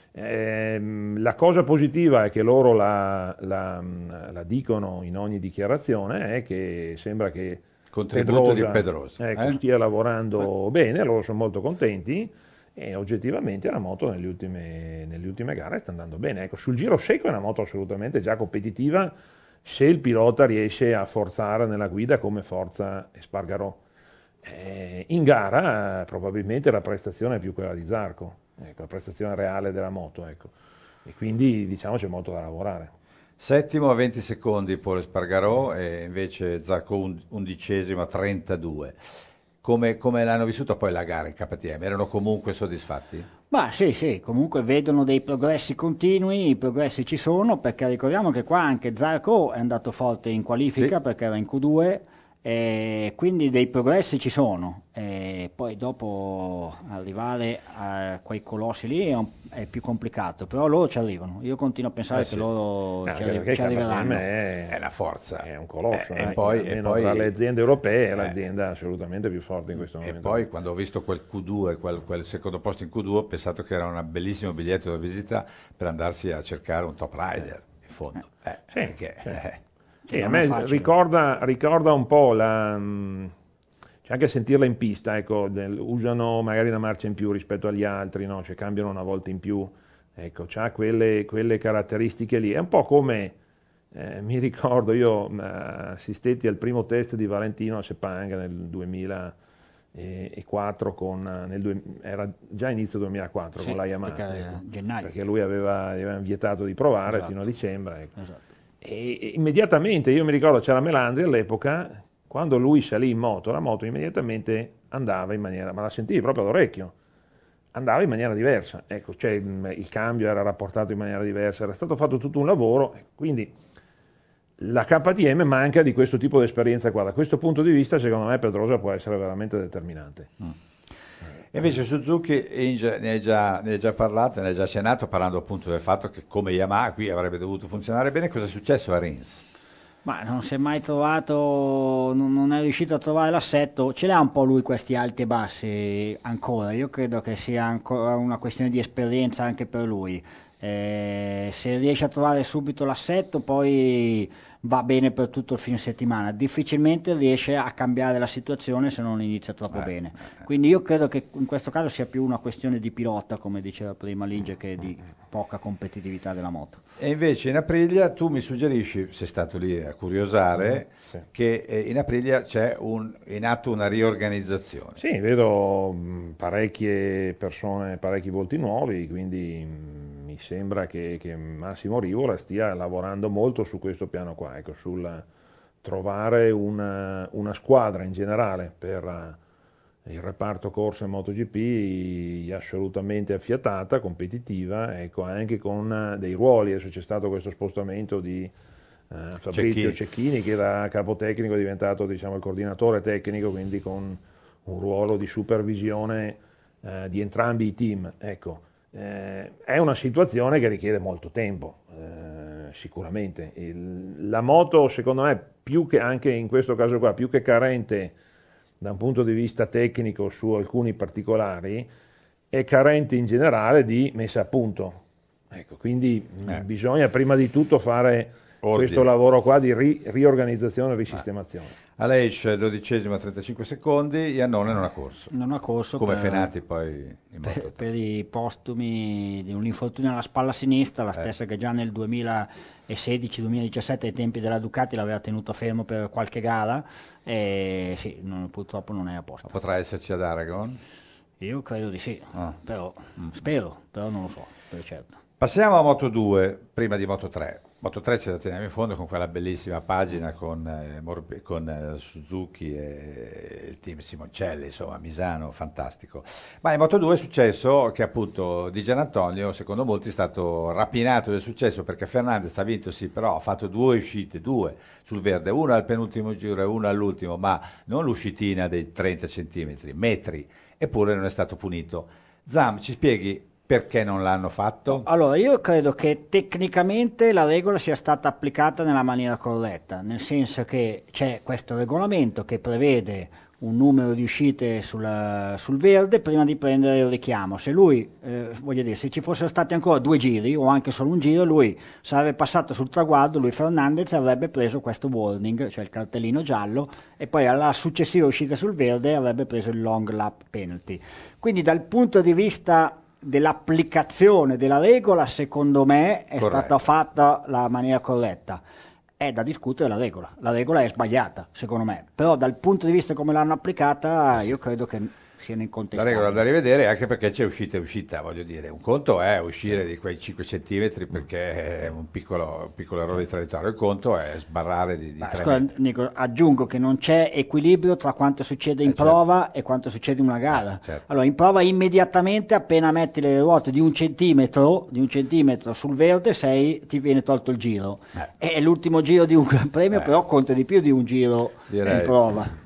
La cosa positiva è che loro la dicono in ogni dichiarazione, è che sembra che contributo di Pedrosa stia lavorando bene, loro sono molto contenti, e oggettivamente la moto nelle ultime gare sta andando bene. Ecco, sul giro secco è una moto assolutamente già competitiva se il pilota riesce a forzare nella guida come forza Espargaró. In gara probabilmente la prestazione è più quella di Zarco, ecco, la prestazione reale della moto, ecco. E quindi diciamo c'è molto da lavorare. Settimo a 20 secondi Pole Espargaró, e invece Zarco undicesimo a 32. come l'hanno vissuta poi la gara in KTM? Erano comunque soddisfatti? Ma sì, comunque vedono dei progressi continui, i progressi ci sono, perché ricordiamo che qua anche Zarco è andato forte in qualifica, Sì. perché era in Q2, e quindi dei progressi ci sono, e poi dopo arrivare a quei colossi lì è più complicato, però loro ci arrivano, io continuo a pensare Sì. che loro Perché ci arriveranno. KTM È una forza. è un colosso, E poi tra le aziende europee è l'azienda assolutamente più forte in questo E momento. poi quando ho visto quel Q2, quel secondo posto in Q2, ho pensato che era un bellissimo biglietto da visita per andarsi a cercare un top rider, in fondo. Sì, Perché, sì. Sì, Sì, a non è me facile. ricorda un po' c'è anche sentirla in pista, ecco, usano magari una marcia in più rispetto agli altri, no? Cioè cambiano una volta in più, ecco, c'ha quelle caratteristiche lì. È un po' come, mi ricordo, io assistetti al primo test di Valentino a Sepang nel 2004, era già inizio 2004 Sì, con la Yamaha, perché ecco, gennaio. perché lui aveva vietato di provare Esatto. fino a dicembre. Ecco. Esatto. E immediatamente, io mi ricordo c'era Melandri all'epoca, quando lui salì in moto, la moto immediatamente andava in maniera, ma la sentivi proprio all'orecchio, andava in maniera diversa, ecco, cioè il cambio era rapportato in maniera diversa, era stato fatto tutto un lavoro, quindi la KTM manca di questo tipo di esperienza qua. Da questo punto di vista, secondo me, Pedrosa può essere veramente determinante. E invece Suzuki ne hai già parlato, ne hai già accennato, parlando appunto del fatto che come Yamaha qui avrebbe dovuto funzionare bene. Cosa è successo a Rins? Ma non si è mai trovato, non è riuscito a trovare l'assetto, ce l'ha un po' lui questi alti e bassi ancora, io credo che sia ancora una questione di esperienza anche per lui. Se riesce a trovare subito l'assetto poi va bene per tutto il fine settimana, difficilmente riesce a cambiare la situazione se non inizia troppo bene, quindi io credo che in questo caso sia più una questione di pilota, come diceva prima Lige, che di poca competitività della moto. E invece in Aprilia tu mi suggerisci, sei stato lì a curiosare, Sì. che in Aprilia c'è in atto una riorganizzazione. Sì, vedo parecchie persone, parecchi volti nuovi, quindi mi sembra che Massimo Rivola stia lavorando molto su questo piano qua, ecco, sul trovare una squadra in generale per il reparto corsa in MotoGP assolutamente affiatata, competitiva, ecco, anche con dei ruoli. Adesso c'è stato questo spostamento di Fabrizio Cecchini, che da capotecnico è diventato, diciamo, il coordinatore tecnico, quindi con un ruolo di supervisione di entrambi i team. Ecco, è una situazione che richiede molto tempo, sicuramente. La moto, secondo me, più che anche in questo caso qua, più che carente da un punto di vista tecnico su alcuni particolari, è carente in generale di messa a punto. Ecco, quindi bisogna prima di tutto fare questo lavoro qua di riorganizzazione e risistemazione. Aleix, 12esimo, 35 secondi, Iannone non ha corso. Non ha corso come Fenati poi in moto. Per i postumi di un infortunio alla spalla sinistra, la stessa che già nel 2016-2017 ai tempi della Ducati l'aveva tenuto fermo per qualche gara, e sì, purtroppo non è a posto. Potrà esserci ad Aragon? Io credo di sì, però spero, però non lo so, per certo. Passiamo a Moto 2, prima di Moto 3. Moto 3 ce la teniamo in fondo con quella bellissima pagina con Suzuki e il team Simoncelli, insomma, Misano, fantastico. Ma in Moto 2 è successo che appunto Di Giannantonio, secondo molti, è stato rapinato del successo, perché Fernandez ha vinto sì, però ha fatto due uscite sul verde, una al penultimo giro e una all'ultimo, ma non l'uscitina dei 30 centimetri, metri, eppure non è stato punito. Zam, ci spieghi perché non l'hanno fatto? Allora, io credo che tecnicamente la regola sia stata applicata nella maniera corretta, nel senso che c'è questo regolamento che prevede un numero di uscite sul verde prima di prendere il richiamo. Se lui, voglio dire, se ci fossero stati ancora 2 giri o anche solo un giro, lui sarebbe passato sul traguardo, lui Fernandez avrebbe preso questo warning, cioè il cartellino giallo, e poi alla successiva uscita sul verde avrebbe preso il long lap penalty. Quindi dal punto di vista dell'applicazione della regola, secondo me è stata fatta la maniera corretta. È da discutere la regola è sbagliata secondo me, però dal punto di vista come l'hanno applicata io credo che siano La incontestabili. regola da rivedere, anche perché c'è uscita e uscita, voglio dire. Un conto è uscire di quei 5 centimetri perché è un piccolo errore di territorio, il conto è sbarrare di 3 Scusa, metri. Nico, aggiungo che non c'è equilibrio tra quanto succede in certo. prova e quanto succede in una gara. Certo. Allora, in prova immediatamente, appena metti le ruote di un centimetro sul verde, ti viene tolto il giro. E l'ultimo giro di un Gran Premio però conta di più di un giro Direi. in prova.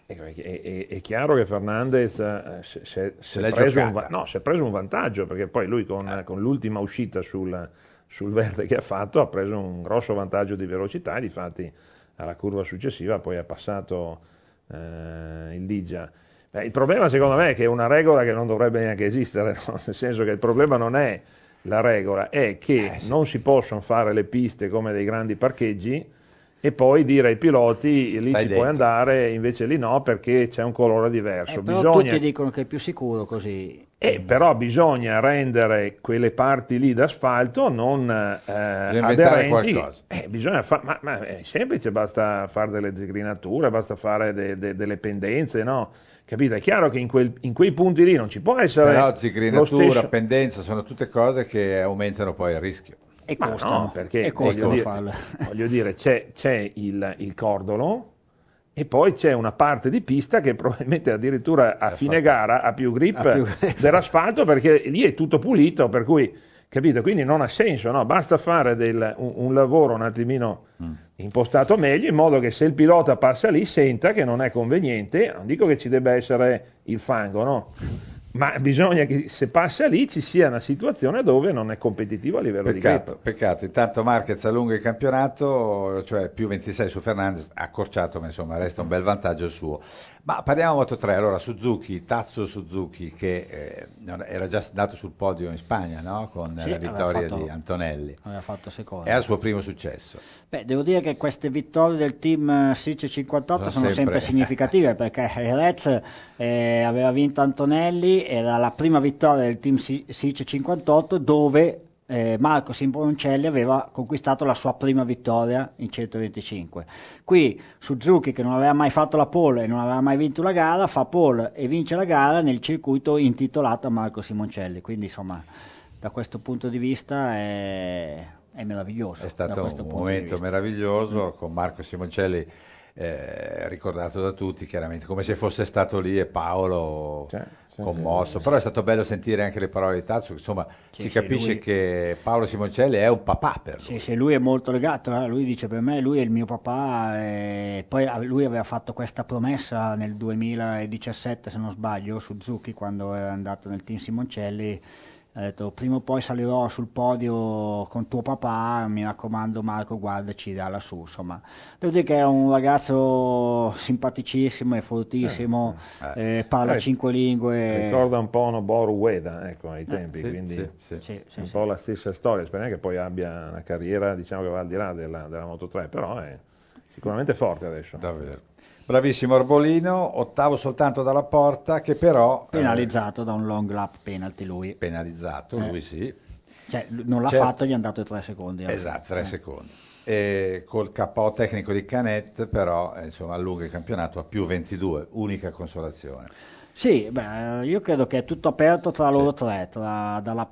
È chiaro che Fernandez si è l'è preso giocata. si è preso un vantaggio, perché poi lui con l'ultima uscita sul verde che ha fatto ha preso un grosso vantaggio di velocità, e difatti alla curva successiva poi ha passato il Ligia. Il problema secondo me è che è una regola che non dovrebbe neanche esistere, no? Nel senso che il problema non è la regola, è che non si possono fare le piste come dei grandi parcheggi e poi dire ai piloti lì ci puoi andare, invece lì no, perché c'è un colore diverso. Però tutti dicono che è più sicuro così. Però bisogna rendere quelle parti lì d'asfalto non aderenti. Qualcosa. Bisogna ma è semplice, basta fare delle zigrinature, basta fare delle pendenze, no? Capito? È chiaro che in quei punti lì non ci può essere Però lo zigrinatura, stesso... pendenza, sono tutte cose che aumentano poi il rischio. E Ma costano, no, perché e costano farle. voglio dire, c'è il cordolo e poi c'è una parte di pista che probabilmente addirittura a fine gara ha più grip dell'asfalto, perché lì è tutto pulito, per cui, capito? Quindi non ha senso, no? Basta fare un lavoro un attimino impostato meglio, in modo che se il pilota passa lì senta che non è conveniente. Non dico che ci debba essere il fango, no? Ma bisogna che se passa lì ci sia una situazione dove non è competitivo a livello di grip. Peccato, intanto Marquez allunga il campionato, cioè più 26 su Fernandez, accorciato, ma insomma resta un bel vantaggio il suo. Ma parliamo Moto 3, allora Suzuki, Tatsuo Suzuki, che era già andato sul podio in Spagna, no? Con la vittoria di Antonelli. Aveva fatto secondo. È al suo primo successo. Beh, devo dire che queste vittorie del team SIC 58 sono sempre significative, perché Jerez aveva vinto Antonelli, era la prima vittoria del team SIC 58 dove Marco Simoncelli aveva conquistato la sua prima vittoria in 125. Qui Suzuki, che non aveva mai fatto la pole e non aveva mai vinto la gara, fa pole e vince la gara nel circuito intitolato a Marco Simoncelli, quindi insomma da questo punto di vista è meraviglioso. È stato un momento meraviglioso con Marco Simoncelli, ricordato da tutti chiaramente come se fosse stato lì, e Paolo commosso, però è stato bello sentire anche le parole di Tatsuo, insomma si capisce che Paolo Simoncelli è un papà per lui. Sì, lui è molto legato, lui dice per me lui è il mio papà, e poi lui aveva fatto questa promessa nel 2017 se non sbaglio, Suzuki, quando era andato nel team Simoncelli. Ha detto prima o poi salirò sul podio con tuo papà, mi raccomando Marco, guardaci da lassù. Insomma, devo dire che è un ragazzo simpaticissimo e fortissimo, parla 5 lingue. Ricorda un po' Noboru Ueda, ecco, ai tempi, quindi sì, un po' la stessa storia. Speriamo che poi abbia una carriera, diciamo, che va al di là della Moto 3, però è sicuramente forte adesso. Davvero. Bravissimo Arbolino, ottavo soltanto dalla Porta, che però... penalizzato da un long lap penalty lui. Penalizzato, lui sì. Cioè, non l'ha fatto, gli hanno dato 3 secondi. Esatto, 3 secondi. E col KO tecnico di Canet, però, insomma, allunga il campionato a più 22, unica consolazione. Sì, io credo che è tutto aperto tra loro tre, dalla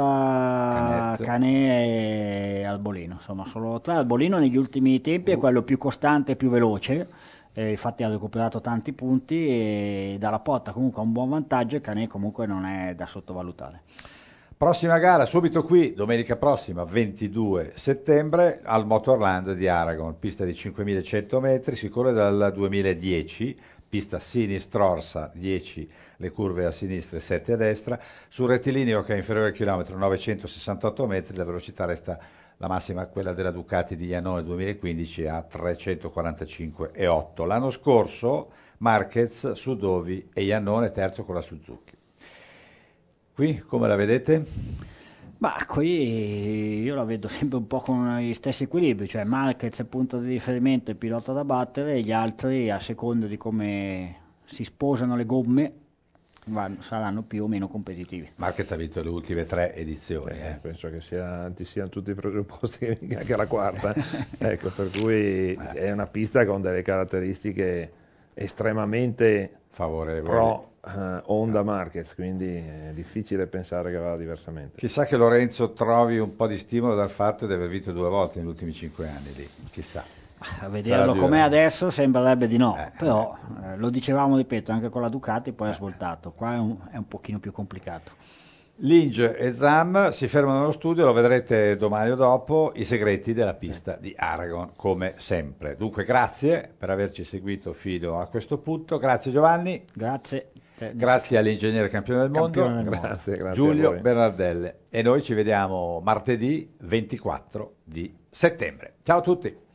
Porta, Canet e Arbolino. Insomma, sono loro tre. Arbolino negli ultimi tempi è quello più costante e più veloce. Infatti ha recuperato tanti punti, e dalla Porta comunque ha un buon vantaggio, e Canet comunque non è da sottovalutare. Prossima gara subito qui, domenica prossima, 22 settembre, al Motorland di Aragon, pista di 5100 metri, si corre dal 2010, pista sinistra-orsa, 10 le curve a sinistra e 7 a destra, sul rettilineo che è inferiore al chilometro 968 metri, la velocità resta la massima, quella della Ducati di Iannone 2015, a 345,8. L'anno scorso Marquez, Sudovi e Iannone terzo con la Suzuki. Qui come la vedete? Ma qui io la vedo sempre un po' con gli stessi equilibri, cioè Marquez è punto di riferimento, il pilota da battere, e gli altri a seconda di come si sposano le gomme saranno più o meno competitivi. Marquez ha vinto le ultime 3 edizioni. Penso che ci siano tutti i presupposti che anche la quarta, ecco, per cui è una pista con delle caratteristiche estremamente favorevole. pro Honda Marquez, quindi è difficile pensare che vada diversamente. Chissà che Lorenzo trovi un po' di stimolo dal fatto di aver vinto 2 volte negli ultimi 5 anni lì, chissà. A vederlo com'è adesso sembrerebbe di no, però lo dicevamo, ripeto, anche con la Ducati poi ha svoltato, qua è un pochino più complicato. Linge e Zam si fermano nello studio, lo vedrete domani o dopo, i segreti della pista di Aragon, come sempre. Dunque grazie per averci seguito fino a questo punto, grazie Giovanni. Grazie all'ingegnere campione del mondo, grazie Giulio Bernardelle. E noi ci vediamo martedì 24 di settembre. Ciao a tutti.